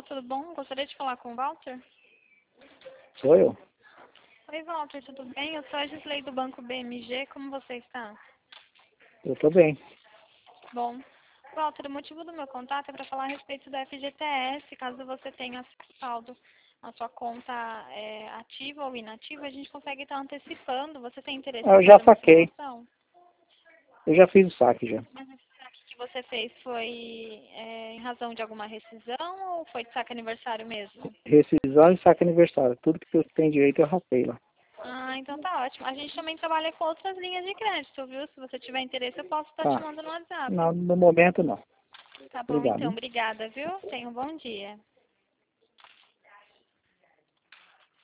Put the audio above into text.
Alô, tudo bom? Gostaria de falar com o Walter? Sou eu. Oi, Walter, tudo bem? Eu sou a Gisley do Banco BMG, como você está? Eu tô bem. Bom, Walter, o motivo do meu contato é para falar a respeito da FGTS, caso você tenha saldo na sua conta ativa ou inativa, a gente consegue estar antecipando. Você tem interesse Eu em já fazer uma saquei. simulação? Eu já fiz o saque já. Mas esse saque que você fez foi em razão de alguma rescisão ou foi de saque aniversário mesmo? Rescisão e saque aniversário. Tudo que eu tenho direito eu rapei lá. Ah, então tá ótimo. A gente também trabalha com outras linhas de crédito, viu? Se você tiver interesse, eu posso estar te Tá. mandando no WhatsApp. Não, no momento não. Tá bom, Obrigado, então. hein? Obrigada, viu? Tenha um bom dia.